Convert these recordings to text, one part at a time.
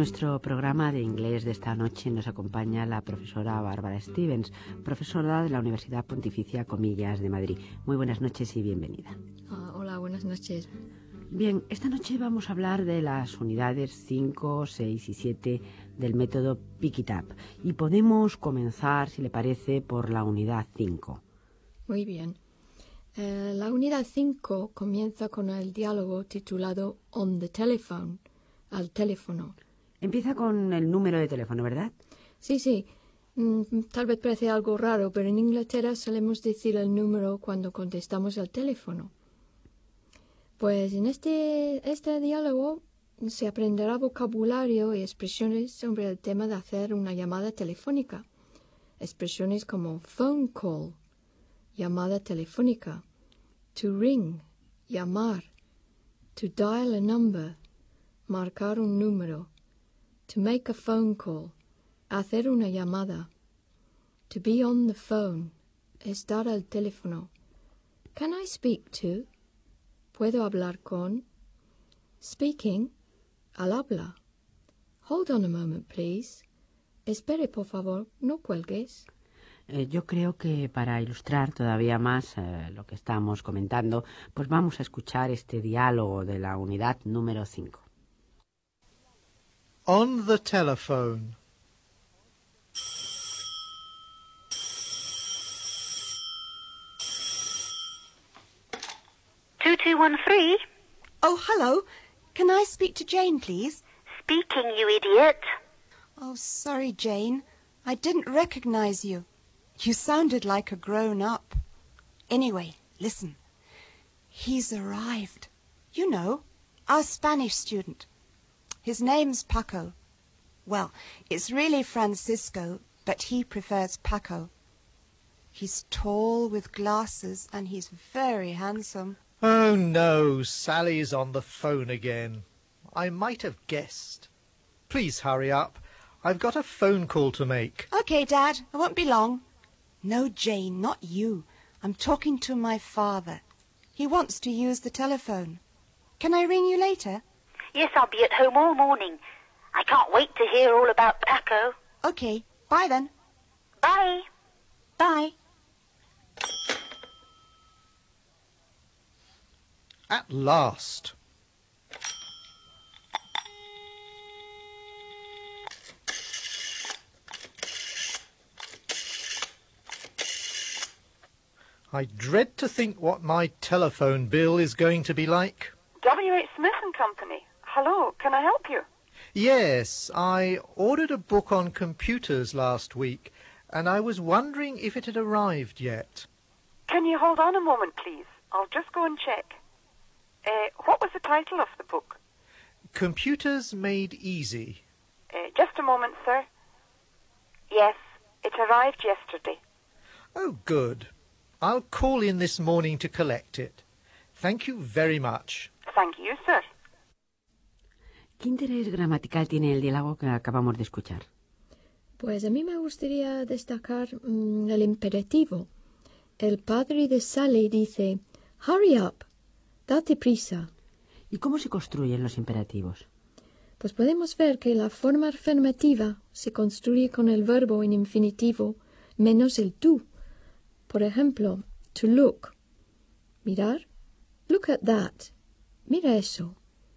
nuestro programa de inglés de esta noche nos acompaña la profesora Bárbara Stevens, profesora de la Universidad Pontificia Comillas de Madrid. Muy buenas noches y bienvenida. Hola, buenas noches. Bien, esta noche vamos a hablar de las unidades 5, 6 y 7 del método Pick It Up. Y podemos comenzar, si le parece, por la unidad 5. Muy bien. La unidad 5 comienza con el diálogo titulado On the Telephone, al teléfono. Empieza con el número de teléfono, ¿verdad? Sí. Tal vez parece algo raro, pero en Inglaterra solemos decir el número cuando contestamos al teléfono. Pues en este diálogo se aprenderá vocabulario y expresiones sobre el tema de hacer una llamada telefónica. Expresiones como phone call, llamada telefónica, to ring, llamar, to dial a number, marcar un número, to make a phone call, hacer una llamada, to be on the phone, estar al teléfono. Can I speak to? ¿Puedo hablar con? Speaking, al habla. Hold on a moment, please. Espere, por favor, no cuelgues. Yo creo que para ilustrar todavía más lo que estamos comentando, pues vamos a escuchar este diálogo de la unidad número 5. On the telephone. 2213. Oh, hello. Can I speak to Jane, please? Speaking, you idiot. Oh, sorry, Jane. I didn't recognize you. You sounded like a grown-up. Anyway, listen. He's arrived. You know, our Spanish student. His name's Paco. Well, it's really Francisco, but he prefers Paco. He's tall with glasses and he's very handsome. Oh, no, Sally's on the phone again. I might have guessed. Please hurry up. I've got a phone call to make. Okay, Dad. I won't be long. No, Jane, not you. I'm talking to my father. He wants to use the telephone. Can I ring you later? Yes, I'll be at home all morning. I can't wait to hear all about Paco. Okay, bye then. Bye. Bye. At last. I dread to think what my telephone bill is going to be like. W.H. Smith and Company. Hello, can I help you? Yes, I ordered a book on computers last week, and I was wondering if it had arrived yet. Can you hold on a moment, please? I'll just go and check. What was the title of the book? Computers Made Easy. Just a moment, sir. Yes, it arrived yesterday. Oh, good. I'll call in this morning to collect it. Thank you very much. Thank you, sir. ¿Qué interés gramatical tiene el diálogo que acabamos de escuchar? Pues a mí me gustaría destacar el imperativo. El padre de Sally dice, hurry up, date prisa. ¿Y cómo se construyen los imperativos? Pues podemos ver que la forma afirmativa se construye con el verbo en infinitivo menos el to. Por ejemplo, to look, mirar, look at that, mira eso.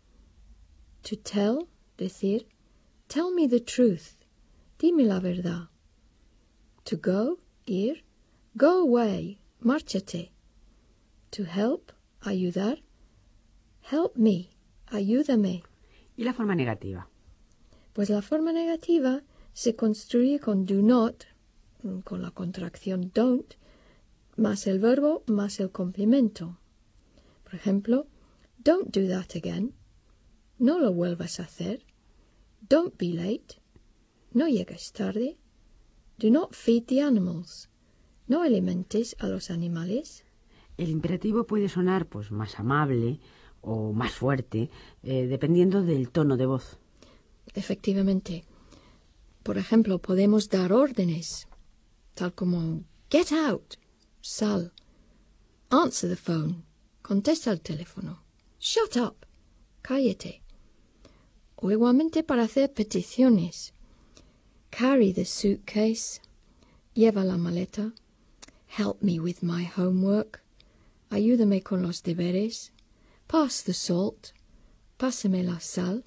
To tell, decir, tell me the truth, dime la verdad. To go, ir, go away, márchate. To help, ayudar, help me, ayúdame. ¿Y la forma negativa? Pues la forma negativa se construye con do not, con la contracción don't, más el verbo más el complemento. Por ejemplo, don't do that again. No lo vuelvas a hacer. Don't be late. No llegues tarde. Do not feed the animals. No alimentes a los animales. El imperativo puede sonar pues más amable o más fuerte, dependiendo del tono de voz. Efectivamente. Por ejemplo, podemos dar órdenes, tal como get out, sal, answer the phone, contesta el teléfono, shut up, cállate. o igualmente para hacer peticiones. Carry the suitcase. Lleva la maleta. Help me with my homework. Ayúdame con los deberes. Pass the salt. Pásame la sal.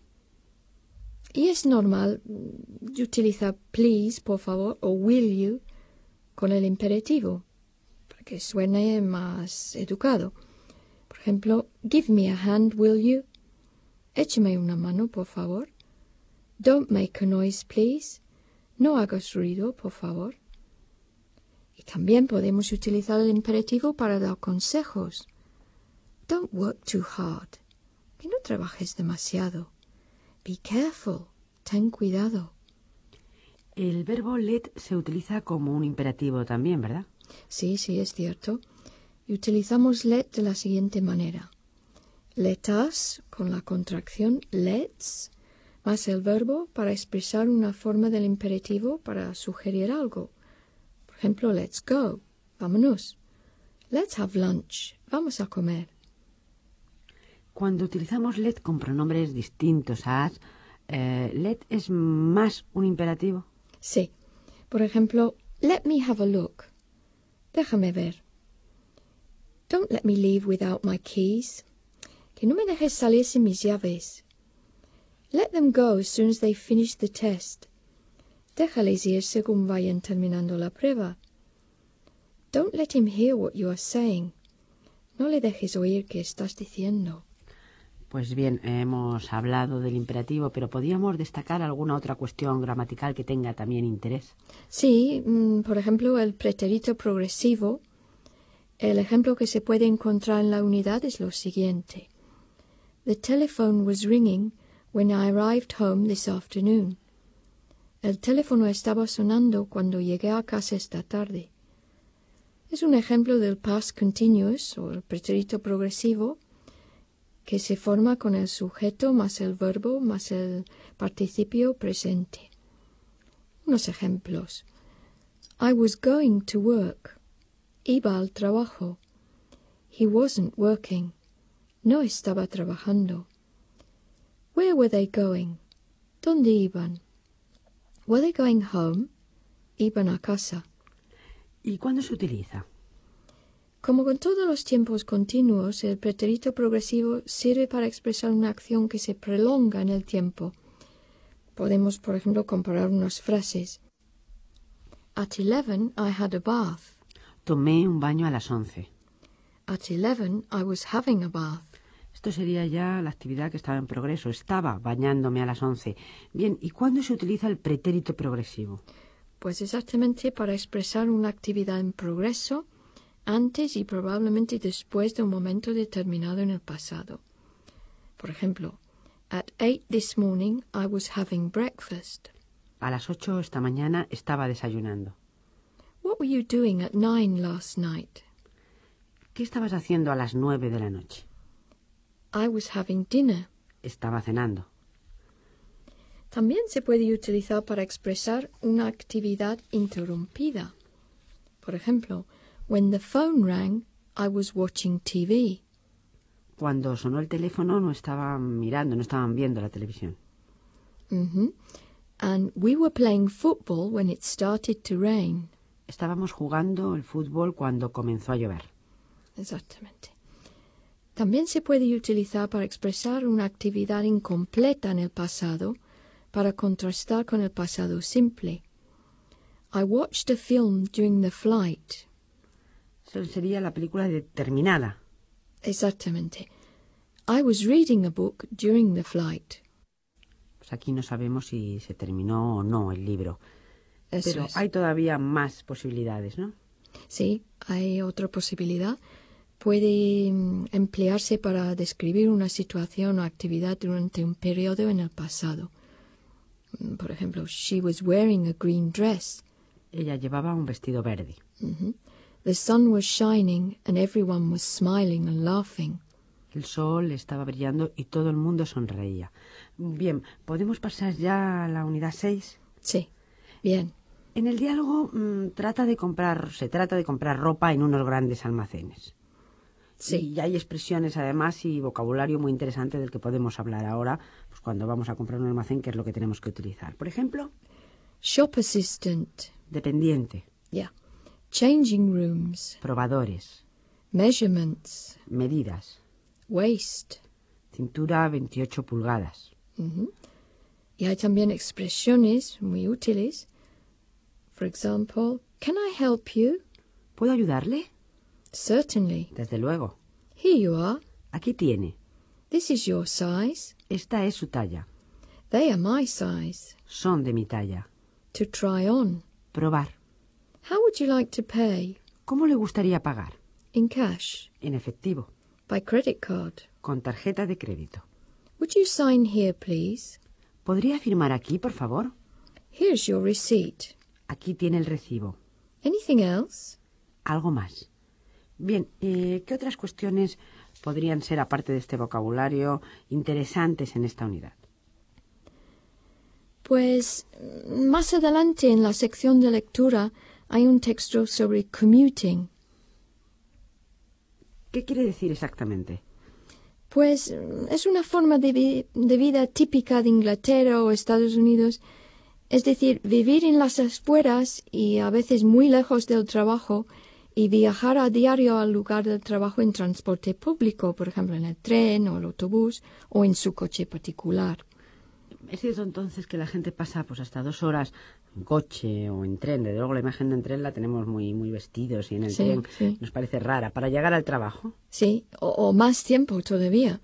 Y es normal utilizar please, por favor, o will you con el imperativo, para que suene más educado. Por ejemplo, give me a hand, will you? Échame una mano, por favor. Don't make a noise, please. No hagas ruido, por favor. Y también podemos utilizar el imperativo para dar consejos. Don't work too hard. Que no trabajes demasiado. Be careful. Ten cuidado. El verbo let se utiliza como un imperativo también, ¿verdad? Sí, es cierto. Y utilizamos let de la siguiente manera. Let us, con la contracción let's, más el verbo para expresar una forma del imperativo para sugerir algo. Por ejemplo, let's go. Vámonos. Let's have lunch. Vamos a comer. Cuando utilizamos let con pronombres distintos a as, let es más un imperativo. Sí. Por ejemplo, let me have a look. Déjame ver. Don't let me leave without my keys. Que no me dejes salir sin mis llaves. Let them go as soon as they finish the test. Déjales ir según vayan terminando la prueba. Don't let him hear what you are saying. No le dejes oír qué estás diciendo. Pues bien, hemos hablado del imperativo, pero ¿podríamos destacar alguna otra cuestión gramatical que tenga también interés? Sí, por ejemplo, el pretérito progresivo. El ejemplo que se puede encontrar en la unidad es lo siguiente. The telephone was ringing when I arrived home this afternoon. El teléfono estaba sonando cuando llegué a casa esta tarde. Es un ejemplo del past continuous, o el pretérito progresivo, que se forma con el sujeto más el verbo más el participio presente. Unos ejemplos. I was going to work. Iba al trabajo. He wasn't working. No estaba trabajando. Where were they going? ¿Dónde iban? Were they going home? Iban a casa. ¿Y cuándo se utiliza? Como con todos los tiempos continuos, el pretérito progresivo sirve para expresar una acción que se prolonga en el tiempo. Podemos, por ejemplo, comparar unas frases. At 11 I had a bath. Tomé un baño a las 11. At 11 I was having a bath. Esto sería ya la actividad que estaba en progreso. Estaba bañándome a las 11. Bien, ¿y cuándo se utiliza el pretérito progresivo? Pues exactamente para expresar una actividad en progreso antes y probablemente después de un momento determinado en el pasado. Por ejemplo, at 8 this morning I was having breakfast. A las 8 esta mañana estaba desayunando. What were you doing at 9 last night? ¿Qué estabas haciendo a las 9 de la noche? I was having dinner. Estaba cenando. También se puede utilizar para expresar una actividad interrumpida. Por ejemplo, when the phone rang, I was watching TV. Cuando sonó el teléfono no estaban mirando, no estaban viendo la televisión. And we were playing football when it started to rain. Estábamos jugando el fútbol cuando comenzó a llover. Exactamente. También se puede utilizar para expresar una actividad incompleta en el pasado, para contrastar con el pasado simple. I watched a film during the flight. Eso sería la película terminada. Exactamente. I was reading a book during the flight. Pues aquí no sabemos si se terminó o no el libro. Eso Pero es. hay todavía más posibilidades, ¿no? Sí, hay otra posibilidad. Puede emplearse para describir una situación o actividad durante un periodo en el pasado. Por ejemplo, she was wearing a green dress. Ella llevaba un vestido verde. The sun was shining and everyone was smiling and laughing. El sol estaba brillando y todo el mundo sonreía. Bien, ¿podemos pasar ya a la unidad 6? Sí, bien. En el diálogo se trata de comprar ropa en unos grandes almacenes. Sí. Y hay expresiones, además, y vocabulario muy interesante del que podemos hablar ahora, pues cuando vamos a comprar un almacén, que es lo que tenemos que utilizar. Por ejemplo, Shop assistant. dependiente, Yeah. Changing rooms. probadores, Measurements. medidas, Waist. cintura 28 pulgadas. Y hay también expresiones muy útiles. For example, can I help you? ¿Puedo ayudarle? Certainly. Desde luego. Here you are. Aquí tiene. This is your size. Esta es su talla. They are my size. Son de mi talla. To try on. Probar. How would you like to pay? ¿Cómo le gustaría pagar? In cash. En efectivo. By credit card. Con tarjeta de crédito. Would you sign here, please? ¿Podría firmar aquí, por favor? Here's your receipt. Aquí tiene el recibo. Anything else? Algo más. Bien, ¿qué otras cuestiones podrían ser, aparte de este vocabulario, interesantes en esta unidad? Pues más adelante en la sección de lectura hay un texto sobre commuting. ¿Qué quiere decir exactamente? Pues es una forma de vida típica de Inglaterra o Estados Unidos, es decir, vivir en las afueras y a veces muy lejos del trabajo y viajar a diario al lugar del trabajo en transporte público, por ejemplo en el tren o el autobús o en su coche particular. Es cierto entonces que la gente pasa pues hasta 2 horas en coche o en tren. Desde luego la imagen del tren la tenemos muy vestidos y en el tren nos parece rara. ¿Para llegar al trabajo? Sí, o más tiempo todavía.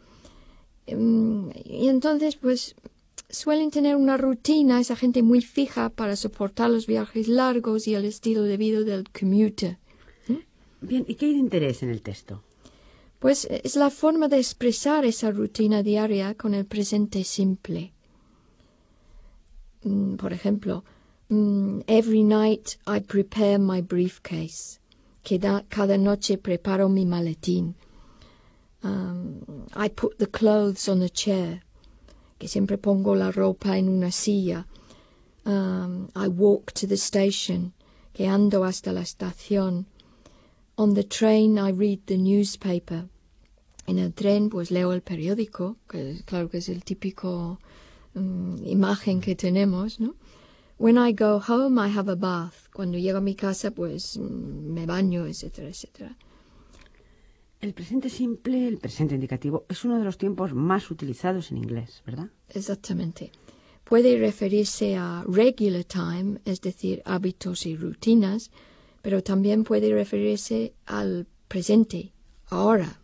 Y entonces pues suelen tener una rutina, esa gente muy fija para soportar los viajes largos y el estilo de vida del commuter. Bien, ¿y qué hay de interés en el texto? Pues es la forma de expresar esa rutina diaria con el presente simple. Por ejemplo, every night I prepare my briefcase. Cada noche preparo mi maletín. I put the clothes on a chair. Que siempre pongo la ropa en una silla. I walk to the station. Que ando hasta la estación. On the train I read the newspaper. En el tren pues leo el periódico, que claro que es el típico imagen que tenemos, ¿no? When I go home I have a bath. Cuando llego a mi casa pues me baño, etcétera, etcétera. El presente simple, el presente indicativo, es uno de los tiempos más utilizados en inglés, ¿verdad? Exactamente. Puede referirse a regular time, es decir, hábitos y rutinas, pero también puede referirse al presente, ahora.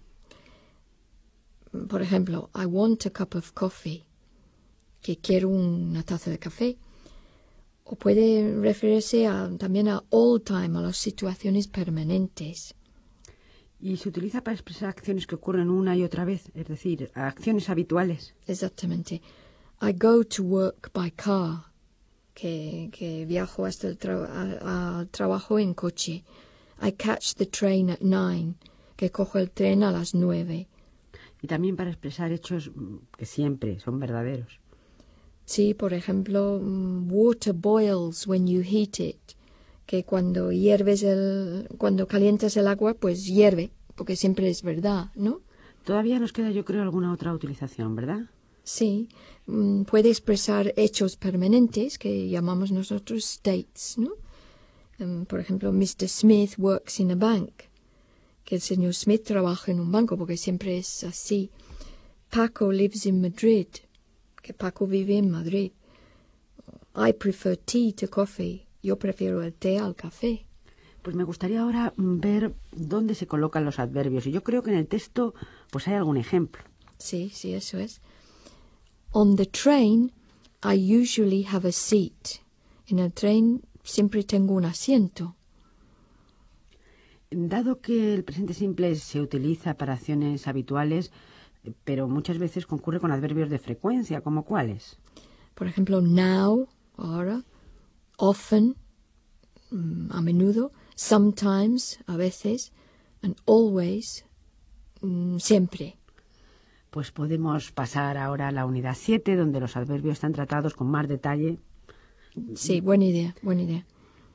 Por ejemplo, I want a cup of coffee, que quiero una taza de café. O puede referirse también a all time, a las situaciones permanentes. Y se utiliza para expresar acciones que ocurren una y otra vez, es decir, acciones habituales. Exactamente. I go to work by car, que viajo hasta al trabajo en coche. I catch the train at 9, que cojo el tren a las 9. Y también para expresar hechos que siempre son verdaderos. Sí, por ejemplo, water boils when you heat it, que cuando calientas el agua, pues hierve, porque siempre es verdad, ¿no? Todavía nos queda, yo creo, alguna otra utilización, ¿verdad? Sí, puede expresar hechos permanentes, que llamamos nosotros states, ¿no? Por ejemplo, Mr. Smith works in a bank, que el señor Smith trabaja en un banco, porque siempre es así. Paco lives in Madrid, que Paco vive en Madrid. I prefer tea to coffee. Yo prefiero el té al café. Pues me gustaría ahora ver dónde se colocan los adverbios. Y yo creo que en el texto pues hay algún ejemplo. Sí, eso es. On the train, I usually have a seat. En el tren siempre tengo un asiento. Dado que el presente simple se utiliza para acciones habituales, pero muchas veces concurre con adverbios de frecuencia, ¿como cuáles? Por ejemplo, now, ahora, often, a menudo, sometimes, a veces, and always, siempre. Pues podemos pasar ahora a la unidad 7, donde los adverbios están tratados con más detalle. Sí, buena idea.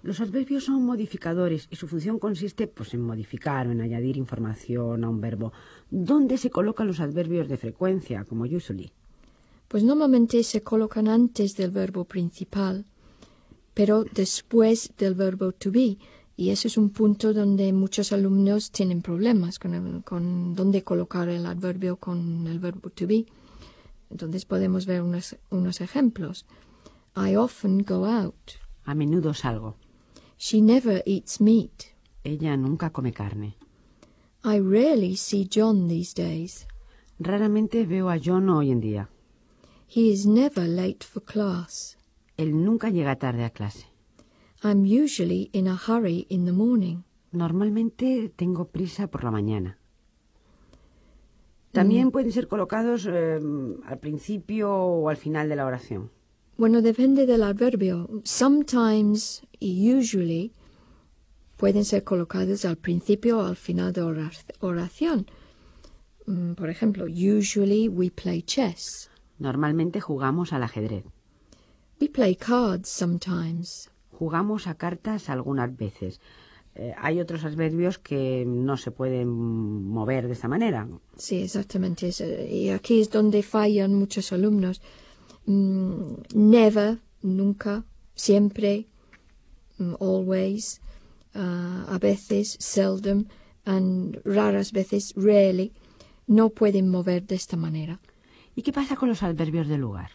Los adverbios son modificadores y su función consiste pues, en modificar o en añadir información a un verbo. ¿Dónde se colocan los adverbios de frecuencia, como usually? Pues normalmente se colocan antes del verbo principal, pero después del verbo to be. Y ese es un punto donde muchos alumnos tienen problemas con dónde colocar el adverbio con el verbo to be. Entonces podemos ver unos ejemplos. I often go out. A menudo salgo. She never eats meat. Ella nunca come carne. I rarely see John these days. Raramente veo a John hoy en día. He is never late for class. Él nunca llega tarde a clase. I'm usually in a hurry in the morning. Normalmente tengo prisa por la mañana. También pueden ser colocados al principio o al final de la oración. Bueno, depende del adverbio. Sometimes y usually pueden ser colocados al principio o al final de oración. Por ejemplo, usually we play chess. Normalmente jugamos al ajedrez. We play cards sometimes. Jugamos a cartas algunas veces. Hay otros adverbios que no se pueden mover de esa manera. Sí, exactamente. Y aquí es donde fallan muchos alumnos. Never, nunca, siempre, always, a veces, seldom, and raras veces, rarely, no pueden mover de esta manera. ¿Y qué pasa con los adverbios de lugar?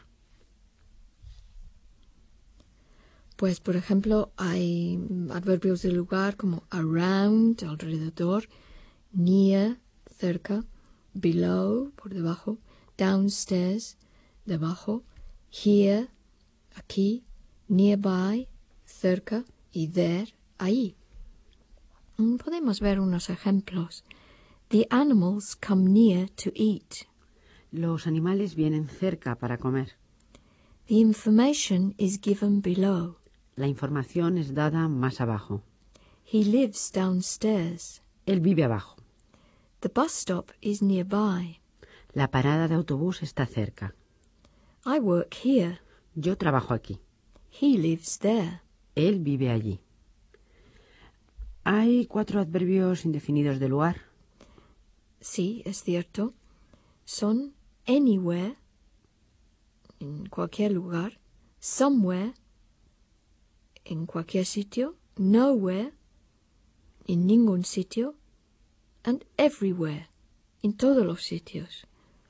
Pues, por ejemplo, hay adverbios de lugar como around, alrededor, near, cerca, below, por debajo, downstairs, debajo, here, aquí, nearby, cerca, y there, ahí. Podemos ver unos ejemplos. The animals come near to eat. Los animales vienen cerca para comer. The information is given below. La información es dada más abajo. He lives downstairs. Él vive abajo. The bus stop is nearby. La parada de autobús está cerca. I work here. Yo trabajo aquí. He lives there. Él vive allí. Hay 4 adverbios indefinidos de lugar. Sí, es cierto. Son anywhere, en cualquier lugar, somewhere, en cualquier sitio, nowhere, en ningún sitio, and everywhere, en todos los sitios.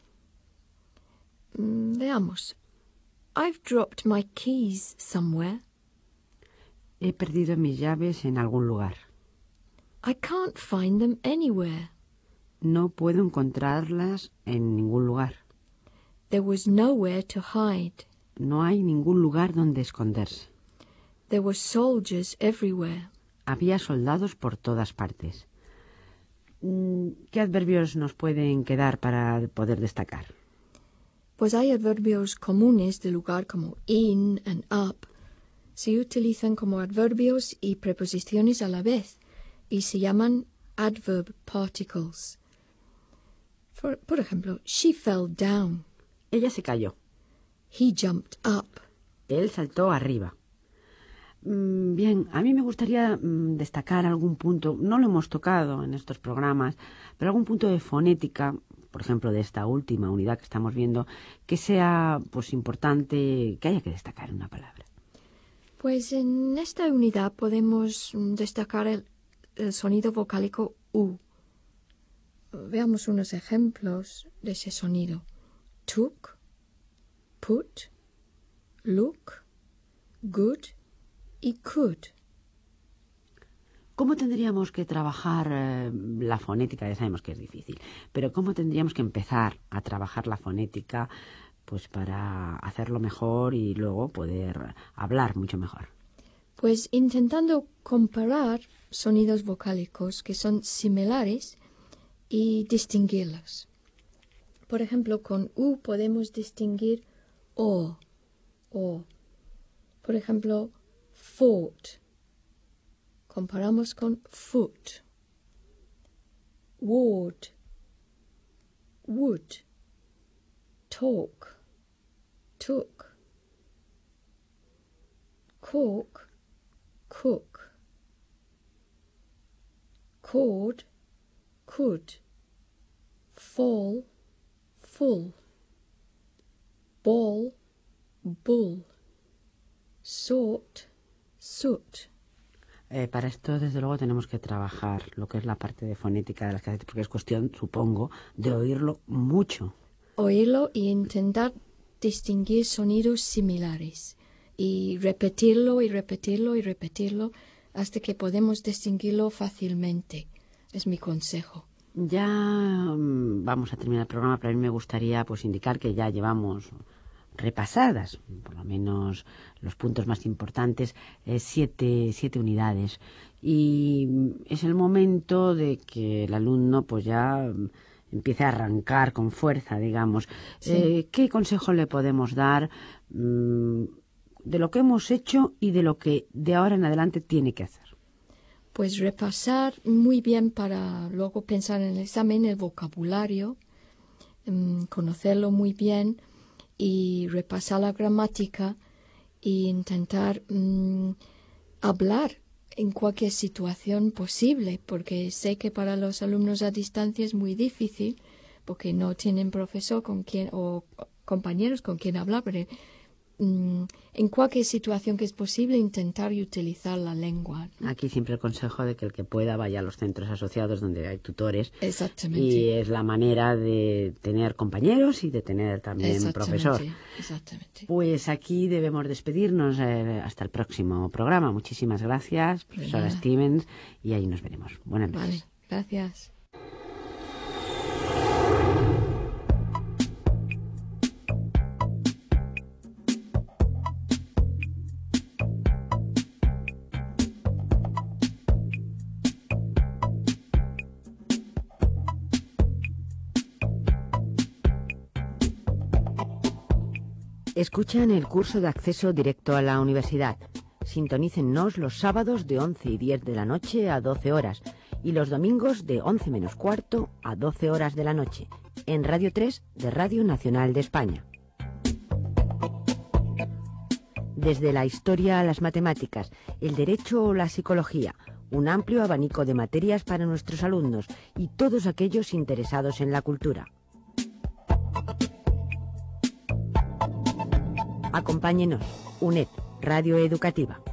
Veamos. I've dropped my keys somewhere. He perdido mis llaves en algún lugar. I can't find them anywhere. No puedo encontrarlas en ningún lugar. There was nowhere to hide. No hay ningún lugar donde esconderse. There were soldiers everywhere. Había soldados por todas partes. ¿Qué adverbios nos pueden quedar para poder destacar? Pues hay adverbios comunes de lugar como in and up. Se utilizan como adverbios y preposiciones a la vez y se llaman adverb particles. Por ejemplo, she fell down. Ella se cayó. He jumped up. Él saltó arriba. Bien, a mí me gustaría destacar algún punto, no lo hemos tocado en estos programas, pero algún punto de fonética, por ejemplo, de esta última unidad que estamos viendo, que sea pues importante, que haya que destacar en una palabra. Pues en esta unidad podemos destacar el sonido vocálico U. Veamos unos ejemplos de ese sonido. Took, put, look, good y could. ¿Cómo tendríamos que trabajar la fonética? Ya sabemos que es difícil, pero ¿cómo tendríamos que empezar a trabajar la fonética pues para hacerlo mejor y luego poder hablar mucho mejor? Pues intentando comparar sonidos vocálicos que son similares y distinguirlos. Por ejemplo, con U podemos distinguir O. Por ejemplo, fought. Comparamos con foot. Ward. Would. Talk. Took. Cork. cook. Cord, could. Fall, full. Ball, bull. Sort, soot. Para esto, desde luego, tenemos que trabajar lo que es la parte de fonética de las clases, porque es cuestión, supongo, de oírlo mucho. Oírlo e intentar distinguir sonidos similares. Y repetirlo y repetirlo y repetirlo hasta que podemos distinguirlo fácilmente. Es mi consejo. Ya vamos a terminar el programa, pero a mí me gustaría pues indicar que ya llevamos repasadas, por lo menos los puntos más importantes, 7 unidades. Y es el momento de que el alumno pues ya empiece a arrancar con fuerza, digamos. Sí. ¿Qué consejo le podemos dar de lo que hemos hecho y de lo que de ahora en adelante tiene que hacer? Pues repasar muy bien para luego pensar en el examen, el vocabulario, conocerlo muy bien y repasar la gramática e intentar hablar en cualquier situación posible, porque sé que para los alumnos a distancia es muy difícil porque no tienen profesor con quien o compañeros con quien hablar, pero en cualquier situación que es posible intentar y utilizar la lengua, ¿no? Aquí siempre el consejo de que el que pueda vaya a los centros asociados donde hay tutores. Exactamente. Y es la manera de tener compañeros y de tener también profesor. Exactamente. Pues aquí debemos despedirnos hasta el próximo programa. Muchísimas gracias, profesora Stevens, y ahí nos veremos. Buenas noches. Vale, gracias. Escuchan el curso de acceso directo a la universidad. Sintonícennos los sábados de 11 y 10 de la noche a 12 horas y los domingos de 11 menos cuarto a 12 horas de la noche en Radio 3 de Radio Nacional de España. Desde la historia a las matemáticas, el derecho o la psicología, un amplio abanico de materias para nuestros alumnos y todos aquellos interesados en la cultura. Acompáñenos, UNED, Radio Educativa.